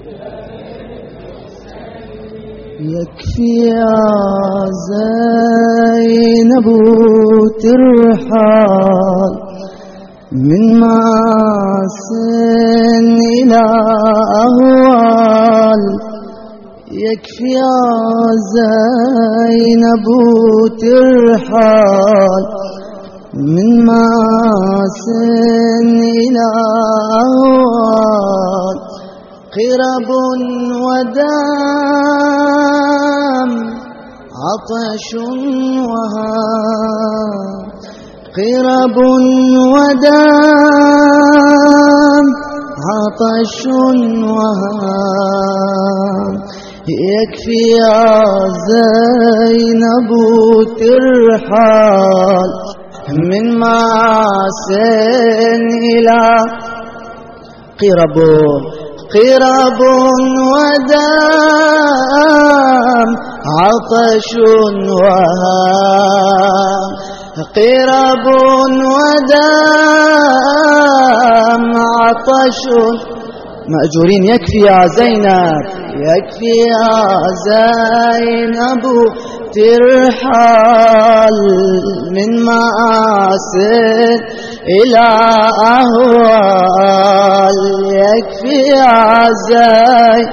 يكفي يا زينب ترحال من ماسن إلى أهوال. يكفي يا زينب ترحال من ماسن إلى أهوال. قرب ودم عطش وهام. قرب ودم عطش وهام. يكفي يا زينب ترحال من ماسن إلى قرب ودم عطش وهام. قرب ودم عطش مأجورين. يكفي يا زينب، يكفي يا زينب ترحال من مآسر إلى أهوال. يكفي يا زينب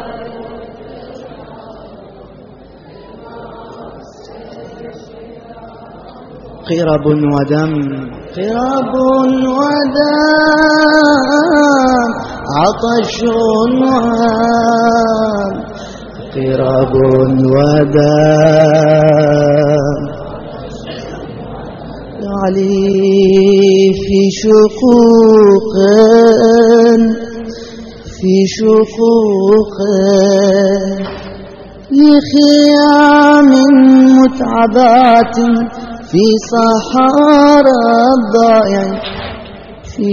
قرب ودم عطش وهام. قرب ودم علي في شقوق لخيام متعبات في صحارى الضائع. في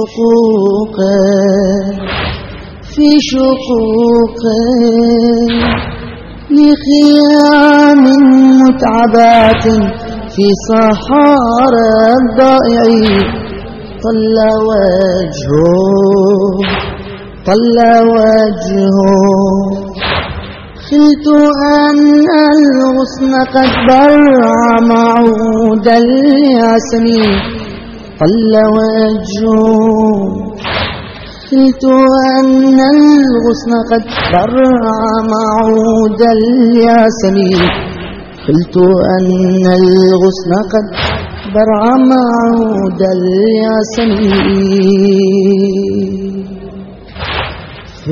شقوق لخيام متعبات في صحارى الضائع. طل وجهه خلت أن الغصن قد برع معود الياسمين. طل وجهه خلت أن الغصن قد برع معود الياسمين. خلت أن الغصن قد برع معود الياسمين. في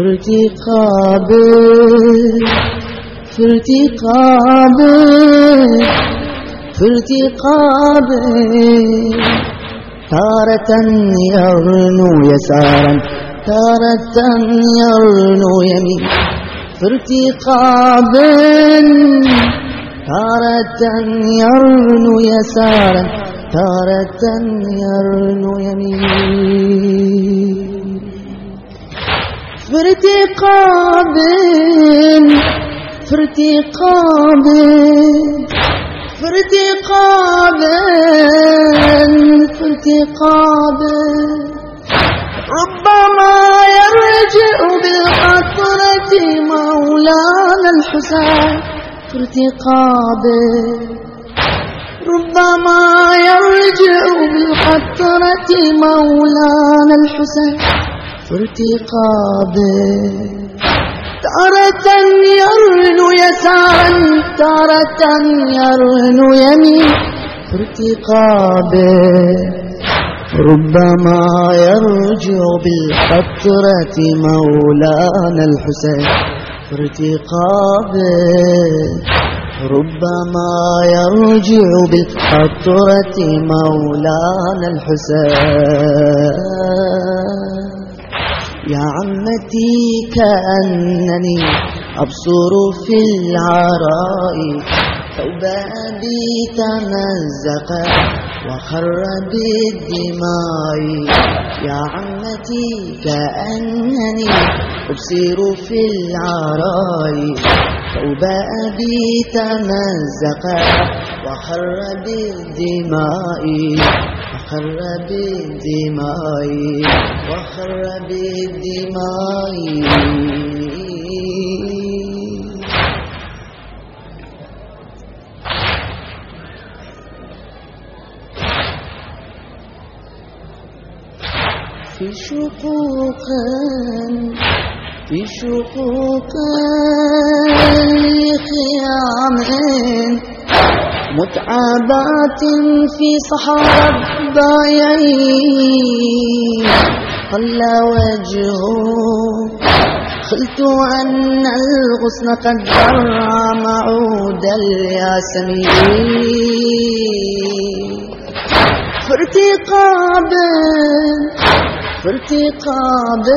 ارتقاب تارة يرنو يسارا تارة يرنو يمين. في ارتقاب تارة يرنو يسارا تارة يرنو يمين. في ارتقاب ربما يرجع بالقطرة مولانا الحسين. في ارتقاب ربما يرجع بالقطرة مولانا الحسين. في ارتقاب تارة يرنو يسارا تارة يرنو يمين. في ارتقاب ربما يرجع بالقطرة مولانا الحسين. في ارتقاب ربما يرجع بالقطرة مولانا الحسين. يا عمتي كأنني أبصر في العراء ثوب أبي تمزق وخر بالدماء. يا عمتي كأنني أبصر في العراء ثوب أبي تمزق وخر بالدماء. وخر بالدماء في شقوق لخيام متعبات في صحراء الضايعين قل وجهه خلت أن الغصن قد درع معود الياسمين في ارتقاب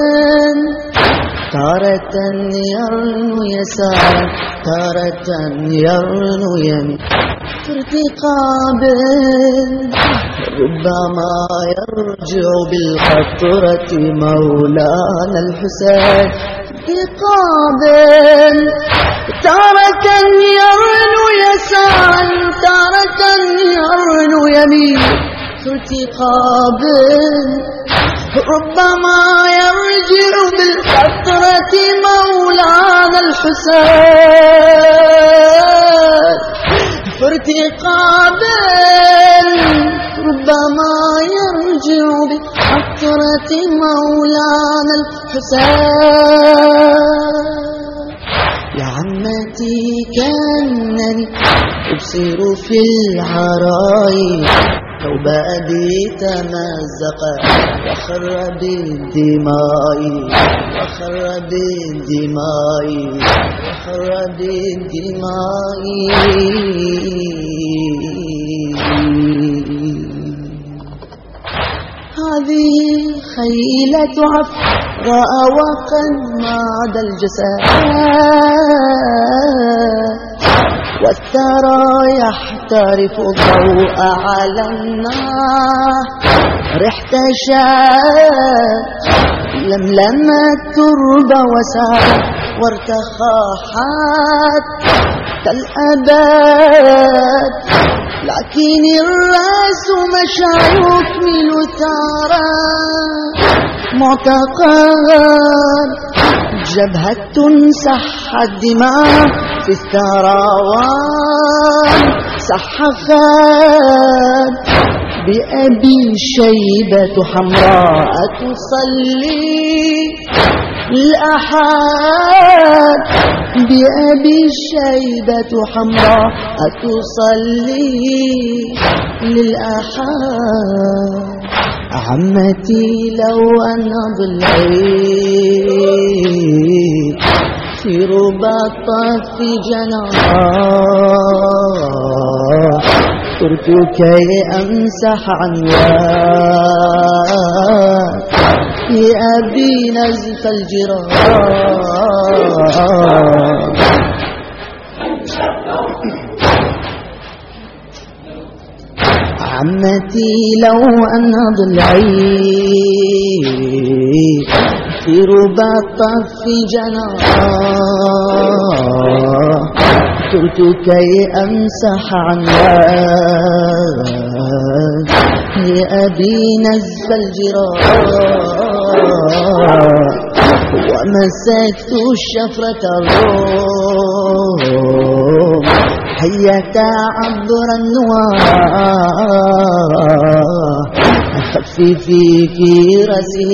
تارة يرنو يسارا تارة يرنو يمين في ارتقاب ربما يرجع بالقطرة مولانا الحسين ارتقاب تارة يرنو يسارا تارة يرنو يمين في ارتقاب ربما يرجع بالقطرة مولانا الحسين في ارتقاب ربما يرجع بالقطرة مولانا الحسين يا عمتي كأنني أبصر في العرايا ثوب أبي تمزق وخر بالدماء هذه خيلة عفراء وقد ماد الجسد والثرى يحترف الضوء على النار ريحة شاب لملم التربة وسار وارتخى حتى الأبد لكن الرأس مشى يكمل ثارا معتقد جبهة سح الدماء في الثروان سحفت بأبي شيبة حمراء تصلي الأحد بأبي شيبة حمراء تصلي للأحد عمتي لو أن ضلعي في رباط في جناح صرت كي أمسح عنواك يا أبي نزف الجراح عمتي لو أن ضلعي في رباط في جناح صرت كي أمسح عنواك يا أبي نزف الجراح ومسكت الشفرة الروم حية عبر النواه خففي في رأسه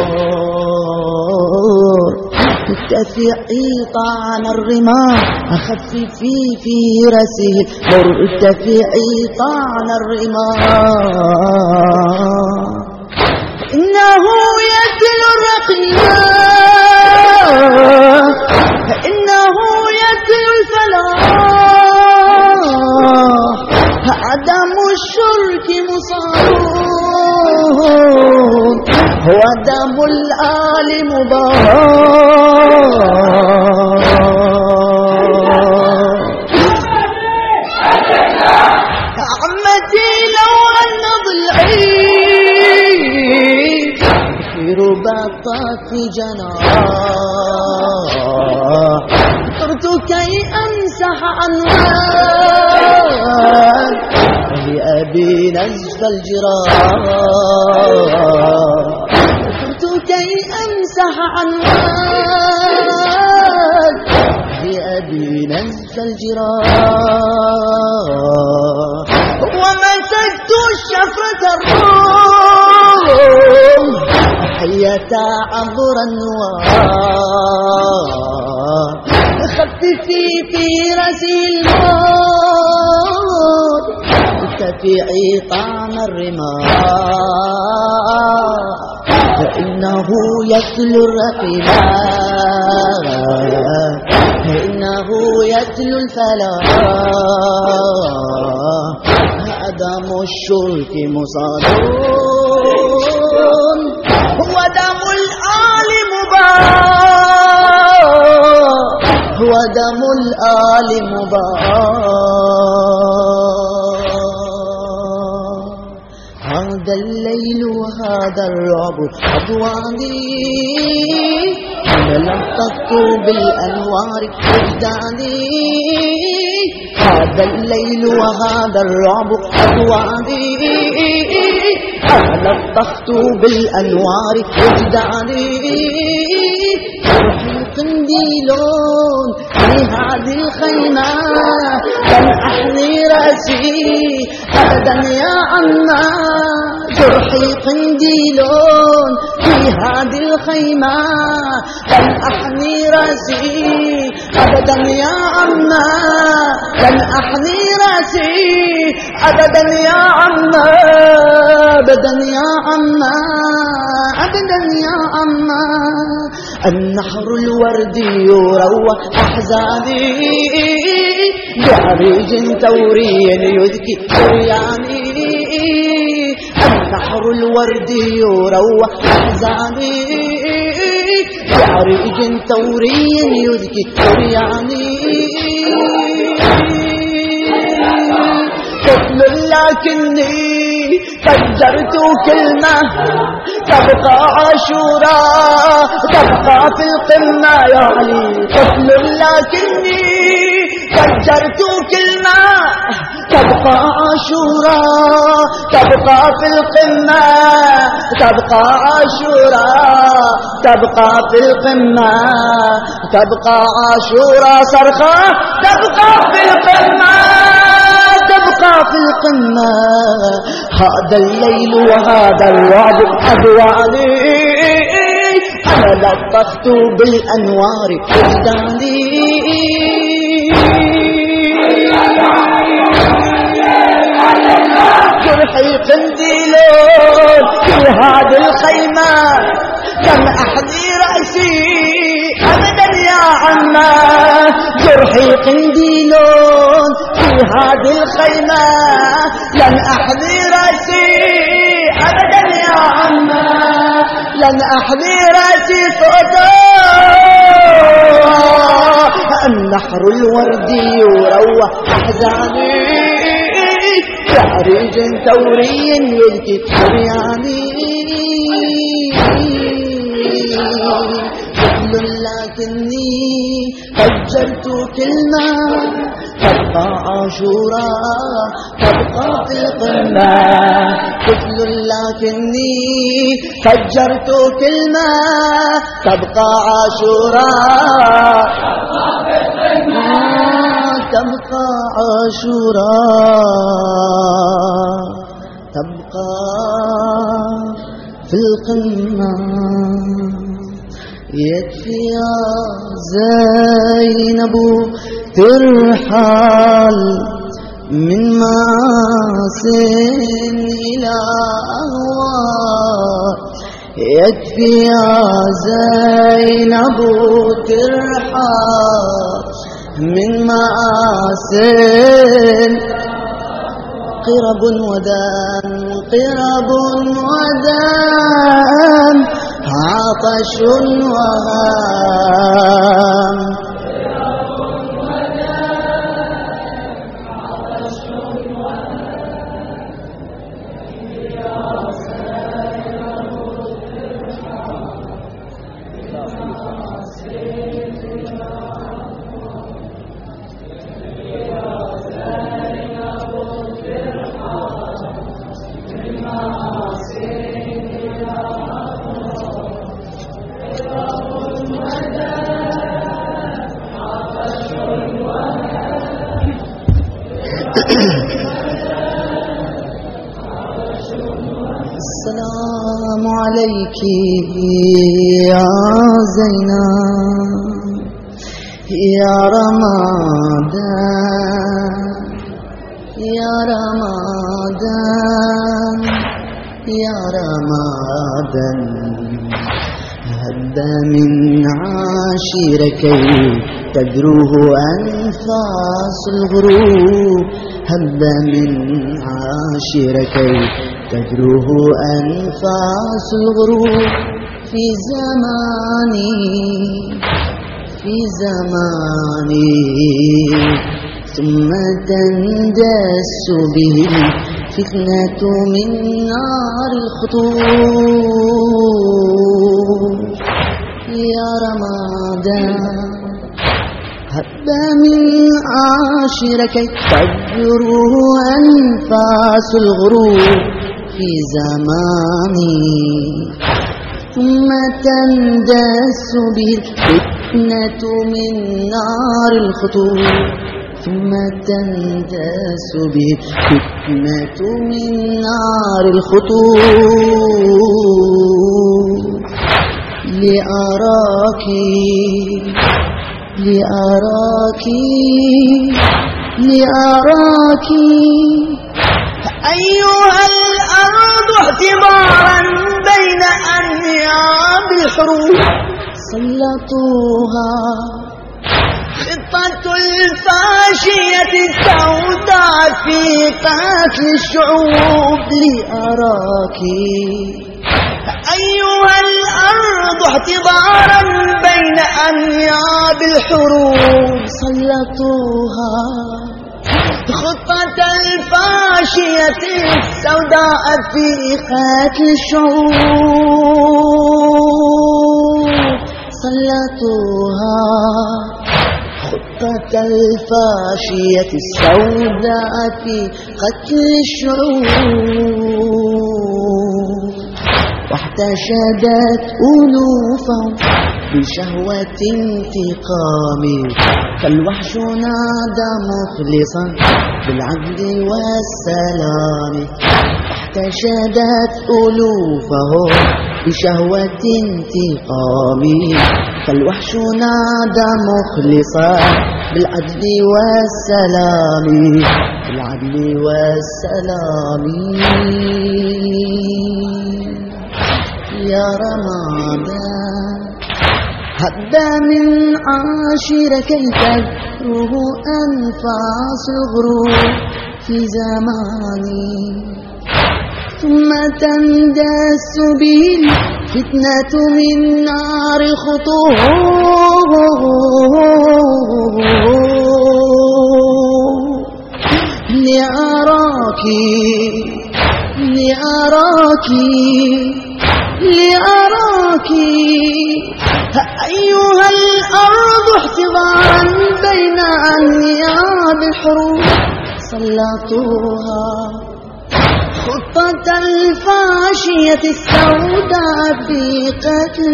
المور ارتفعي طعن الرماح أخففي في رأسه المور ارتفعي طعن الرماح إنه يتلو الرقيات إنه يتلو الفلاح عدم الشرك مصارون هو دم الآل مبارك عمتي لو أن ضلعي في رباطات جناح صرت كي أمسح عنواك لأبي نزف الجراح صرت كي أمسح عنواك لأبي نزف الجراح ومسكت الشفرة الروم بقيت عبر النوار خففي في رسي الموت ارتفعي طعم الرمال فإنه يتلو الرقبات فإنه يتلو الفلاح دم الشرك مصادون هو دم الآل مباح هو دم الآل مباح هذا الليل وهذا الرعب أضواني تلطفت بالأنوار وجداني هذا الليل وهذا الرعب أضواني تلطفت بالأنوار وجداني روحي قنديلون في هذه الخيمة لن أحني رأسي أبدا يا عما جرحي قنديلون في هذه الخيمة لن أحني رأسي أبدا يا عما لن أحني رأسي أبدا يا عما أبدا يا عما أبدا يا عما النحر الوردي يروى أحزاني بعريج ثوري يذكي سرياني النحر الوردي يروى أحزاني بعريج ثوري يذكي سرياني طفل لكني فجرت كلمة تبقى عاشوراء تبقى في القمة يا علي طفل لكني فجرت كلمة تبقى عاشوراء تبقى في القمة تبقى عاشوراء تبقى في القمة تبقى عاشوراء صرخة تبقى في القمة تبقى في القمة هذا الليل وهذا الرعب أضواني أنا لطخت بالأنوار وجداني جرحي قنديلون في هذه الخيمة لم أحني رأسي أبدا يا عما جرحي قنديلون في هذه الخيمة لن أحني رأسي أبدا يا عما لن أحني رأسي فوتو النحر الوردي يروى أحزاني بعريج ثوري يذكي سرياني طفل لكني فجرت كلمة تبقى عاشوراء تبقى في القمة طفل لكني فجرت كلمة تبقى عاشوراء تبقى عاشوراء تبقى في القمة يكفي يا زينب ترحل من ماسن إلى أهوار يكفي يا زينب ترحل من ماسن قرب ودان قرب ودان عطش وهام السلام عليك يا زينب يا رمضان يا رمضان يا رمضان هب من عاشركي تدروه أنفاس الغروب هب من عاشركي تدروه أنفاس الغروب في زماني ثم تندس به الفتنة من نار الخطوب يا رمضان هب من عاشركي تجره أنفاس الغروب في زماني ثم تندس به الفتنة من نار الخطوب ثم تندس به الفتنة من نار الخطوب لأراك أيها الأرض اعتبارا بين أنياب الحروب سلطوها خطة الفاشية السوداء في قتل الشعوب لأراك أيها الأرض اعتبارا بين أنياب الحروب سلطوها خطة الفاشية السوداء في قتل الشعوب سلطوها خطة الفاشية السوداء في قتل الشعوب واحتشدت ألوفهم بشهوة انتقام فالوحش نادى مخلصا بالعدل والسلام واحتشدت ألوفهم بشهوة انتقام فالوحش نادى مخلصا بالعدل والسلام بالعدل والسلام يا رمضان هب من عاشركي تجره أنفاس الغروب في زماني ثم تندس به الفتنة من نار الخطوب لأراك أيها الأرض احتضارا بين أنياب الحروب سلطوها خطة الفاشية السوداء في قتل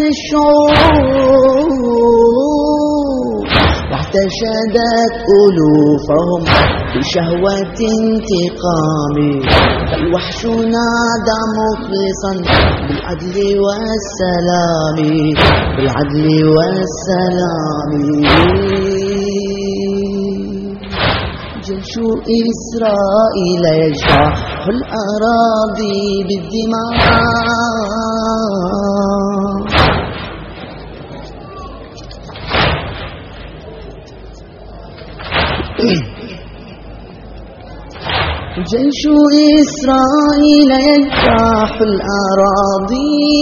الشعوب واحتشدت ألوفهم بشهوة انتقام فالوحش نادى مخلصا بالعدل والسلام بالعدل والسلام جيش إسرائيل يجرح الأراضي بالدماء جيش إسرائيل يجرح الأراضي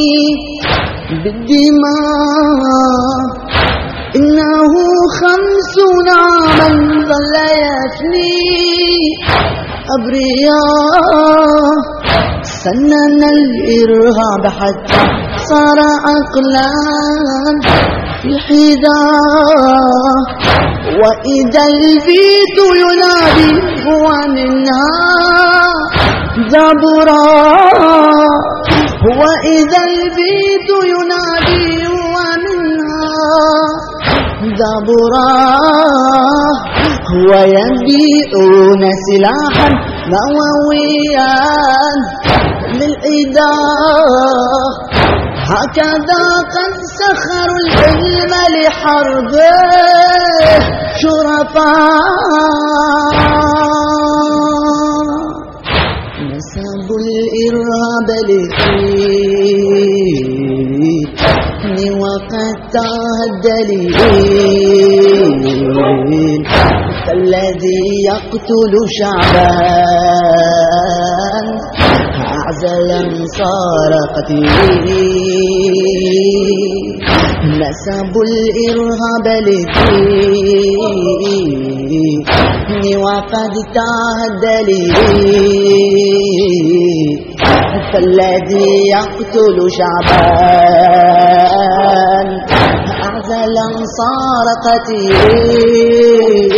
بالدماء إنه 50 عاما ظل يفني أبرياء سنن الإرهاب حتى صار عقلا في حذاء وإذا البيت ينادي هو منها زبرا وإذا البيت ينادي هو منها زبرا ويبيعون سلاحا نوويا للعداء هكذا قد سخروا العلم لحربه شرفاء، نسبوا الإرهاب للدين وقد الدليل، فالذي يقتل شعبان أعزلا صار قتيل، نسبوا الإرهاب للدين وقد الدليل، فالذي يقتل شعبان أعزلا صار قتيل،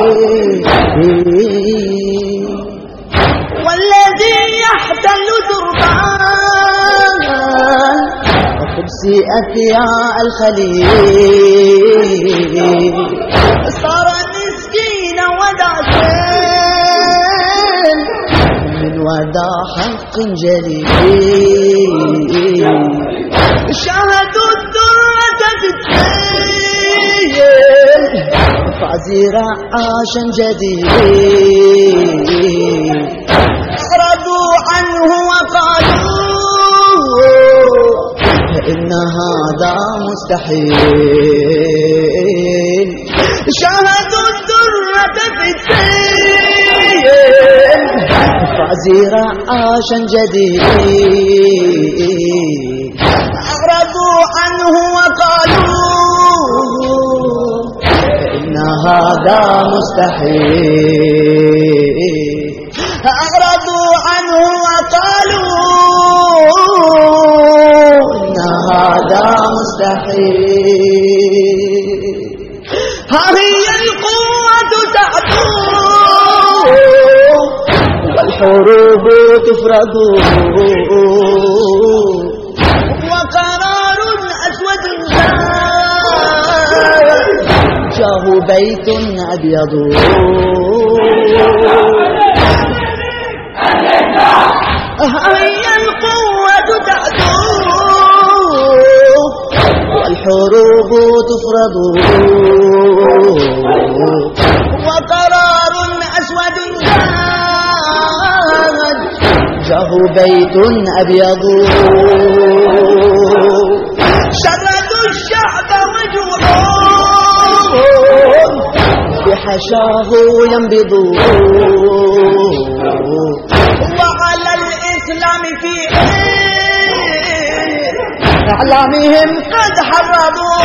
والذي يحتل دربان خبز أثياء الخليل، صار مسكين ودعسين من ودع حق جليل، شاهدوا الدرة تتسيل فعزير عاشا جديد، أعرضوا عنه وقالوا إن هذا مستحيل، شاهدوا الدرة تتسيل فعزير عاشا جديد، أعرضوا عنه وقالوا إن هذا مستحيل، أعرضوا عنه وقالوا إن هذا مستحيل، ها هي القوة تعدو والحروب تفرض، وقرار أسود جاه بيت أبيض، هي القوة تعدو والحروب تفرض، وقرار أسود جاه بيت أبيض، شردوا الشعب وجوعهم بحشاه ينبضون، وعلى الإسلام في إعلامهم قد حرضوا،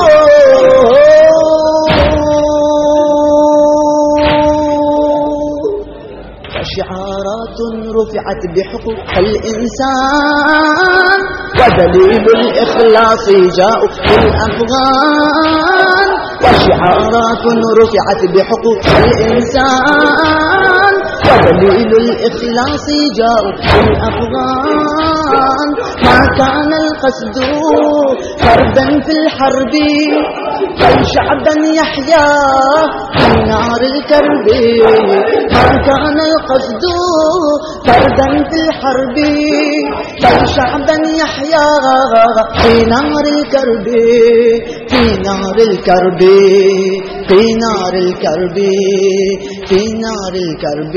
شعارات رفعت بحقوق الإنسان ودليل الإخلاص جاءوا في الأفغان، وشعارات رفعت بحقوق الإنسان ودليل الإخلاص جاءوا في الأفغان، ما كان القصد فردا في الحرب بل شعبا يحيا في نار الكرب، ما كان القصد فردا في الحرب بل شعبا يحيا في نار الكرب، في نار الكرب، في نار الكرب، في نار الكرب،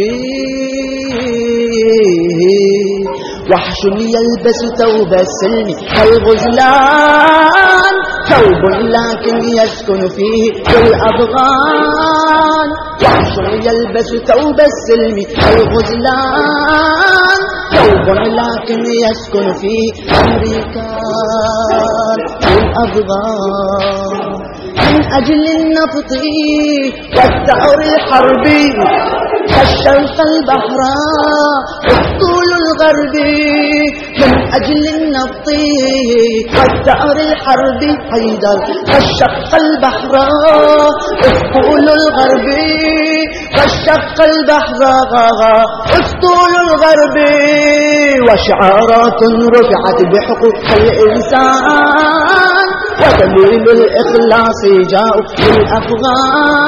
وحش يلبس ثوب السلم كالغزلان، ثوب لكن يسكن فيه الأضغان، وحش يلبس ثوب السلم كالغزلان، ثوب لكن يسكن فيه أمريكان الأضغان، من أجل النفط والثأر الحربي الشرق البحراء الطول الغربي، من أجل النفط والثأر الحربي حيدر فالشق البحراء الطول الغربي، فالشق البحراء الطول الغربي، وشعارات رفعت بحقوق الإنسان ودليل الإخلاص جاءوا في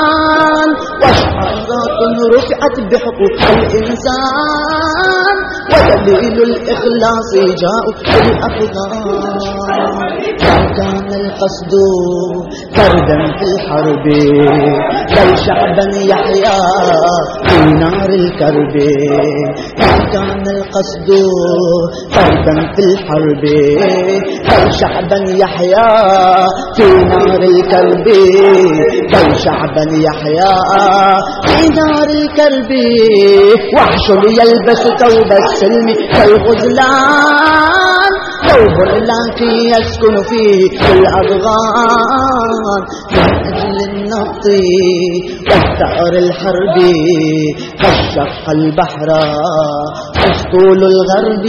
الأفغان، وشعارات رفعت بحقوق الإنسان ودليل الإخلاص جاء بالأفغان. كان القصد فردا في الحرب بل شعبا يحيا في نار الكرب. كان القصد فردا في الحرب بل شعبا يحيا في نار الكرب. بل شعبا يحيا في نار الكرب. وحش يلبس ثوب السلم كالغزلان ثوب لكن يسكن فيه الأضغان. من أجل النبض والثأر الحرب قد شق البحر أسطول الغرب.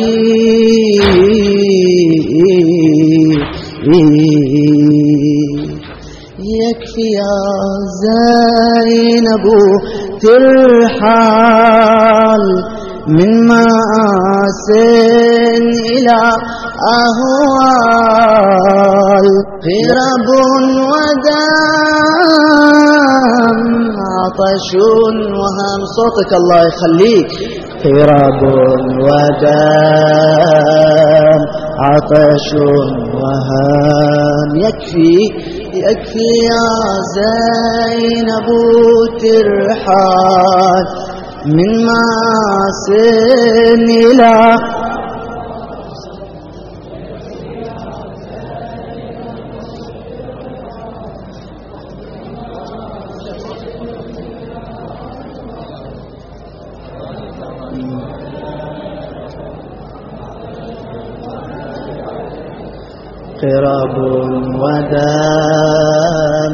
يكفي يا زينب ترحال من مآسٍ إلى أهوال. قرب ودم عطش وهام. صوتك الله يخليك. قرب ودم عطش وهام. يكفي يا زينب ترحال من مآسٍ إلى قراب ودم.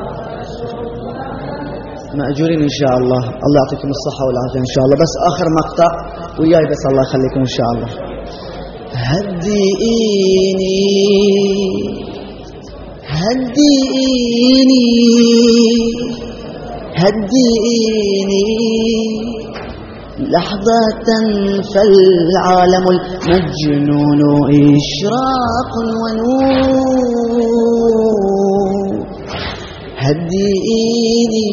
مأجورين إن شاء الله. الله يعطيكم الصحة والعافية إن شاء الله. بس آخر مقطع وياي بس الله يخليكم إن شاء الله. هدئيني هدئيني هدئيني لحظة فالعالم المجنون إشراق ونور. هدئيني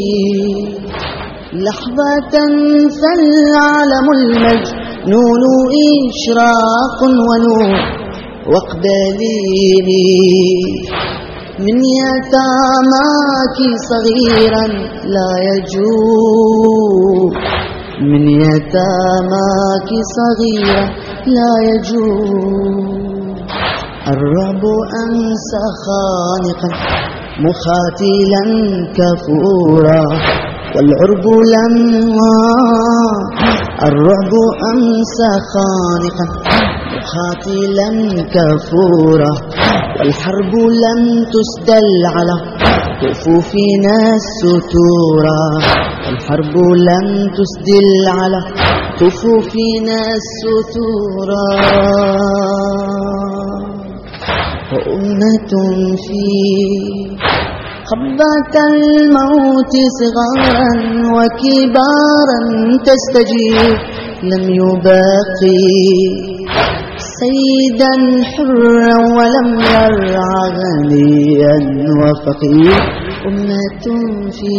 لحظة فالعالم المجنون إشراق ونور. واقبليني من يتاماك صغيرا لا يجوع. من يتاماك صغيرا لا يجوع. الرعب أمسى خانقا مخاتلا كفورا والعرب لما. الرعب أمسى خانقا مخاتلا كفورا والحرب لم تسدل على كفوفنا الستورا. الحرب لم تسدل على كفوفنا الستورا. وأمة في قبة الموت صغارا وكبارا تستجيب لم يبقي سيدا حرا ولم يرعى غنيا وفقير. أمة في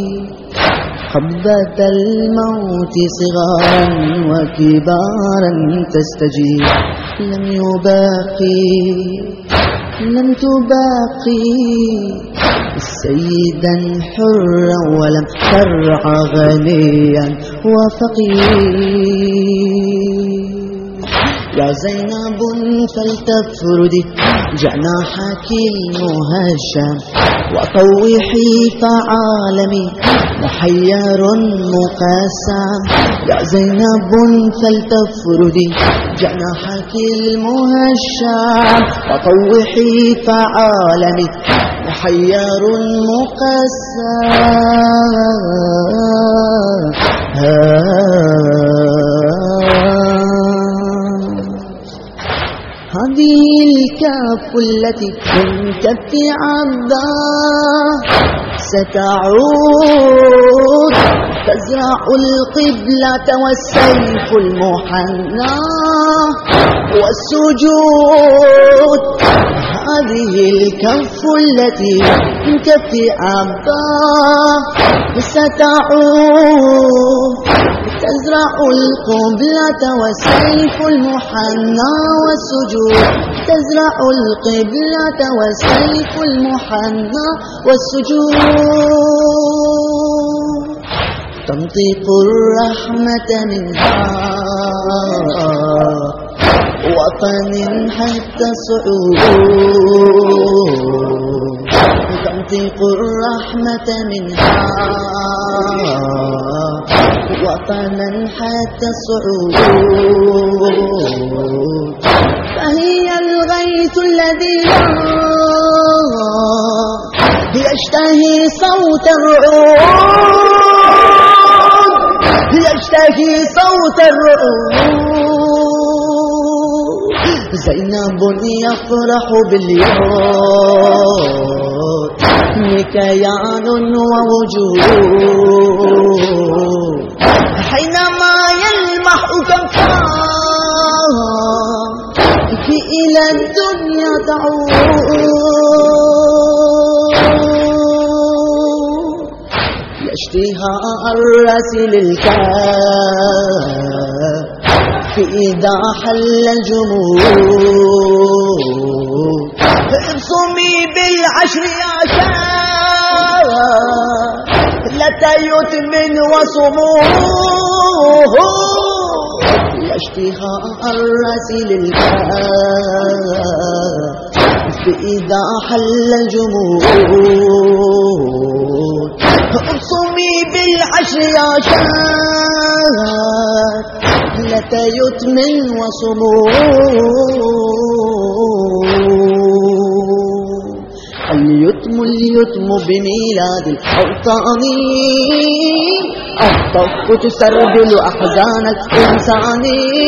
قبة الموت صغارا وكبارا تستجيب لم تباقي سيدا حرا ولم ترعى غنيا وفقير. يا زينب فلتفردي جناحك المهشم وطوحي فعالمي محير مقسم. يا زينب فلتفردي جناحك المهشم وطوحي فعالمي محير مقسم. هذه الكف التي من كف عباه ستعود تزرع القبلة والسيف المحنى والسجود. هذه الكف التي من كف عباه ستعود تزرع القبلة والسيف المحنى والسجود تزرع القبلة والسيف المحنى والسجود تنطق الرحمة منها وطن حتى الصعود تنطق الرحمة منها وطنا حتى الصعود فهي الغيث الذي يشتهي صوت الرعود يشتهي صوت الرعود زينب يفرح باليوم كيان ووجود حينما يلمح كفاك إلى الدنيا تعود يشتيها الرسل الكاف إذا حل الجمود ابصمي بالعشر يا شاء لتيتم وصموه يشتيها الرسل الكاف إذا حل الجمود ابصمي بالعشر يا شاء لتيتم وصمود اليتم بميلاد الأوطان الطف تسربل أحزان الإنسان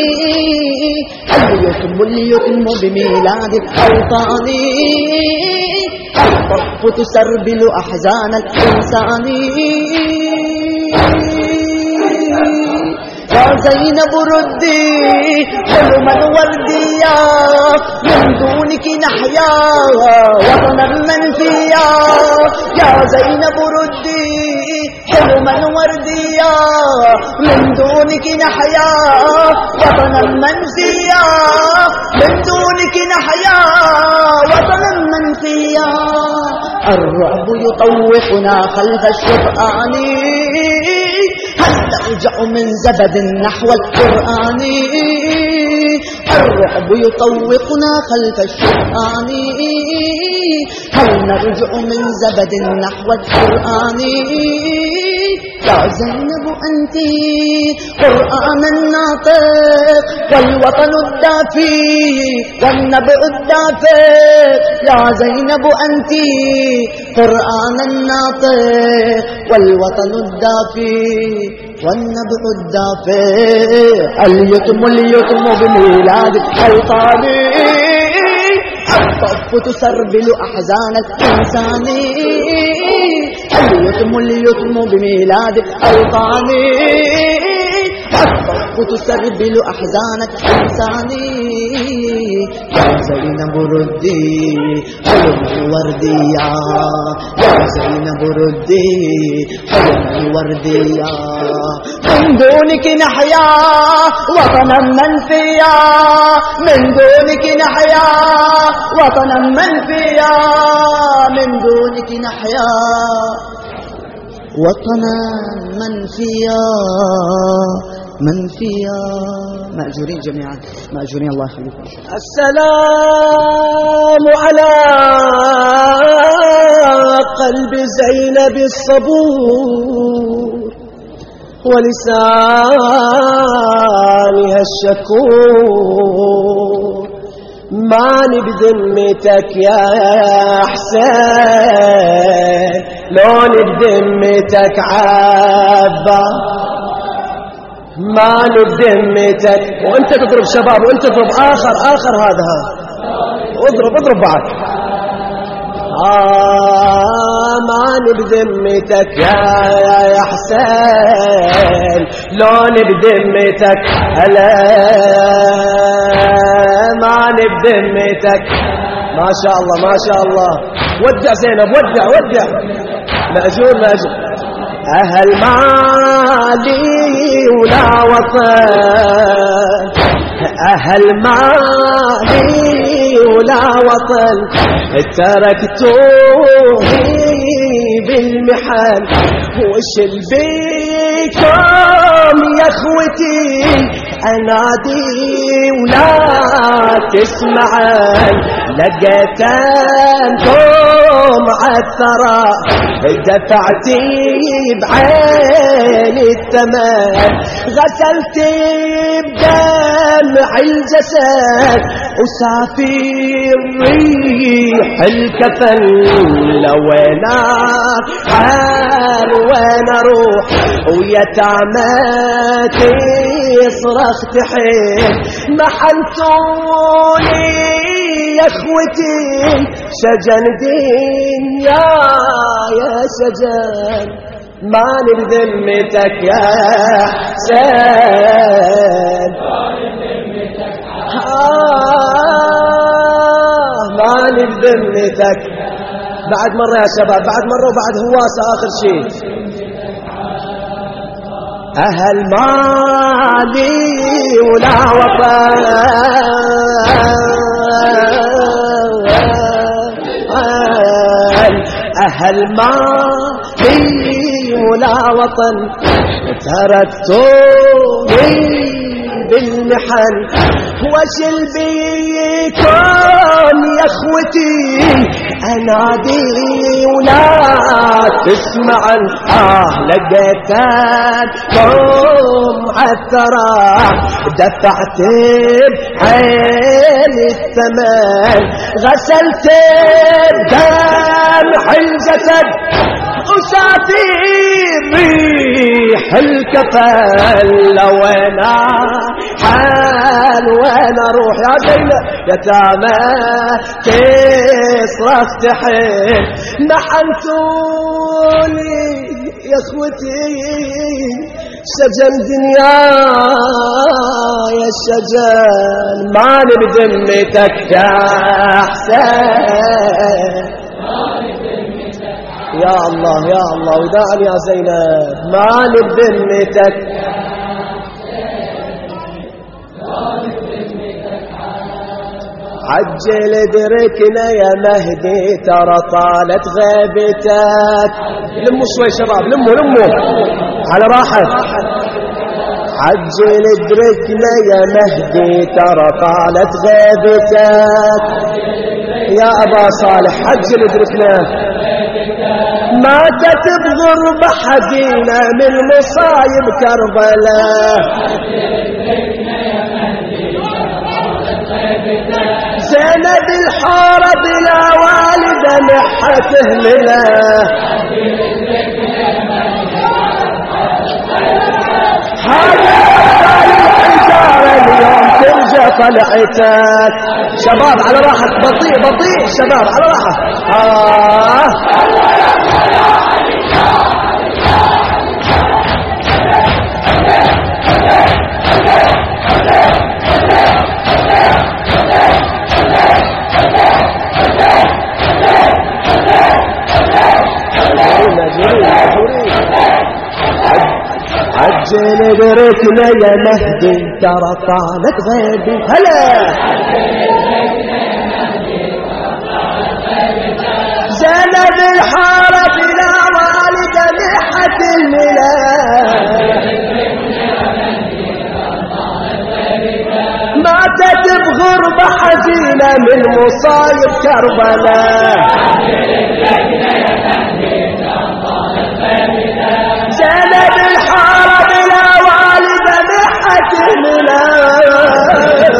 اليتم بميلاد الأوطان الطف تسربل أحزان الإنسان يا زينب ردي حلما ورديا من دونك نحيا وطنا منفيا يا زينب ردي حلما ورديا من دونك نحيا وطنا منفيا من دونك نحيا وطنا منفيا الرعب يطوقنا خلف الشرآن هل نرجع من زبد نحو القرآن الرعب يطوقنا خلف الشرآن هل نرجع من زبد نحو القرآن يا زينب أنت قرآن الناطق والوطن الدافي والنبع الدافق يا زينب أنت قرآن الناطق والوطن الدافي والنبع الدافع اليتم بميلاد الأوطان الطف تسربل أحزان الإنسان اليتم بميلاد الأوطان الطف تسربل أحزان الإنسان يا زينب ردي حلم ورديا يا زينب ردي حلم ورديا من دونك نحيا وطنا منفيا من دونك نحيا وطنا منفيا من دونك نحيا وطنا منفيا منفيا مأجورين جميعا مأجورين الله يخليكم السلام على قلب زينب الصبور ولسانها الشكور ماني بذمتك يا حسين لوني بذمتك عبا ماني بذمتك وانت تضرب شباب وانت تضرب اخر هذا اضرب بعد ماني بذمتك يا حسين لوني بذمتك هلا ماني بذمتك ما شاء الله ودع زينب ودع مأجور أهل مالي ولا وطن، أهل مالي ولا وطن، تركتوني بالمحن، وش بيكم يا اخوتي انادي ولا تسمعن، لقيتنكم عالثرى دفعتي بعين الثمن، غسلتي بدمع الجسد وسافر ريح الكفن، لو انا حال وانا اروح ويتامتي صرخت حين، محنتوني يا اخوتي شجن دنيا يا شجن، ماني بذمتك يا حسين، ماني بذمتك. بعد مرة يا شباب، بعد مرة وبعد هواسة آخر شيء. أهل مالي ولا وطن، أهل مالي ولا وطن، تركتوني بالمحن، وش بيكم يا اخوتي انادي ولا تسمعن، لقيتكم عالثرى دفعت بعين الثمن، غسلت بدمع الجسد وسافر ريح الكفن، لو انا حال وانا اروح يا زينب يتامى صرخت حين، محنتوني يا اخوتي شجن دنيا يا شجن، ماني بذمتك يا حسين، يا الله يا الله وداعا يا زينب، ماني بذمتك عجل ادركنا يا مهدي ترى طالت غيبتك. لموا شوي شباب، لموا على راحة. عجل ادركنا يا مهدي ترى طالت غيبتك يا أبا صالح، عجل ادركنا. ماتت بغربة حزينة من مصايب كربلاء، زينب الحارة بلا والدة نحت اهلنا، هذا الحجارة اليوم ترجع طلعتك. شباب على راحة، بطيء شباب على راحة. عجل ادركنا يا مهدي ترى طالت غيبي. هلا زينب الحارة بلا والدة نحت الميلاد، ماتت بغربة حزينة من مصايب كربلاء، زينب الحارة بلا والدة نحت الميلاد،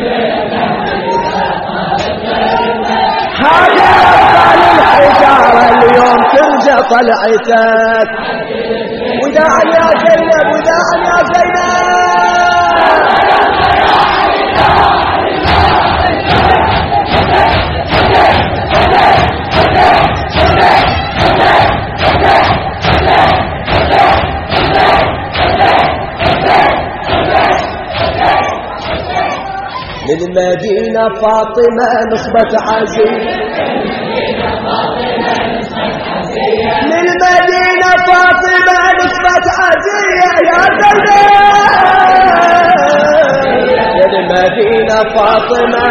هذا أبطال الحجارة اليوم ترجع طلعتك. وداعا يا زينب، وداعا يا زينب. للمدينة فاطمة نخبة عزيز، للمدينة فاطمة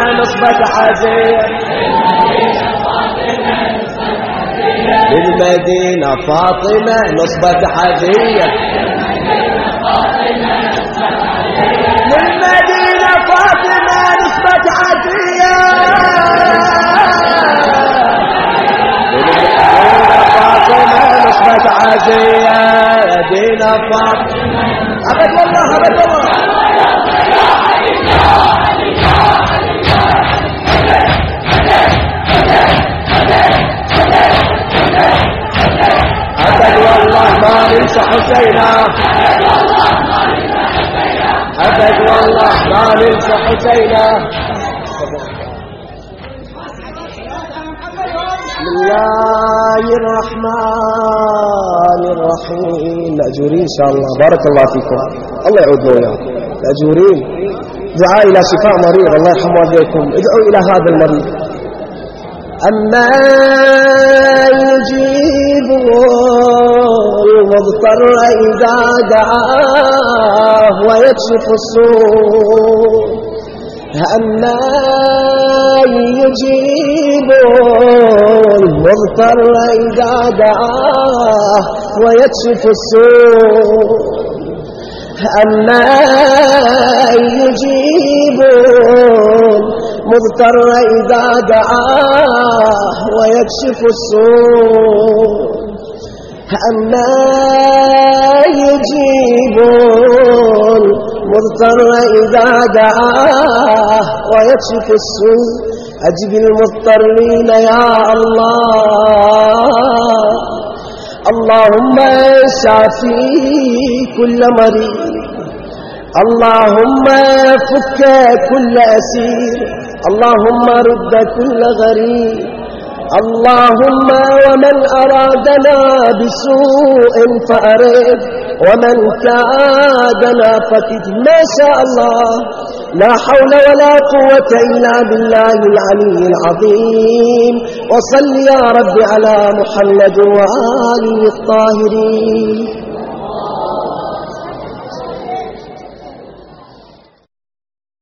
نصبت عزية للمدينة فاطمة نصبت عزية للمدينة فاطمة نصبت عزية نصبت عزية دينا فاطمة أبد والله أبد والله أبد والله ما ننسى حسينا أبد والله ما ننسى حسينا بسم الله الرحمن الرحيم. مأجورين إن شاء الله. بارك الله فيكم. الله يعودنا وياكم. مأجورين. دعاء إلى شفاء مريض. الله يرحم والديكم. ادعوا إلى هذا المريض. أما يجيب المضطر إذا دعاه ويكشف السوء. أما يجيب المضطر إذا دعاه ويكشف السوء. أما يجيب المضطر إذا دعاه ويكشف السوء. أما يجيب المضطر إذا دعاه ويكشف السوء. أجب المضطرين يا الله. اللهم شافي كل مريض. اللهم فك كل أسير. اللهم رد كل غريب. اللهم ومن أرادنا بسوء فأرد ومن كادنا فكد. ما شاء الله. لا حول ولا قوة إلا بالله العلي العظيم. وصل يا رب على محمد وآله الطاهرين.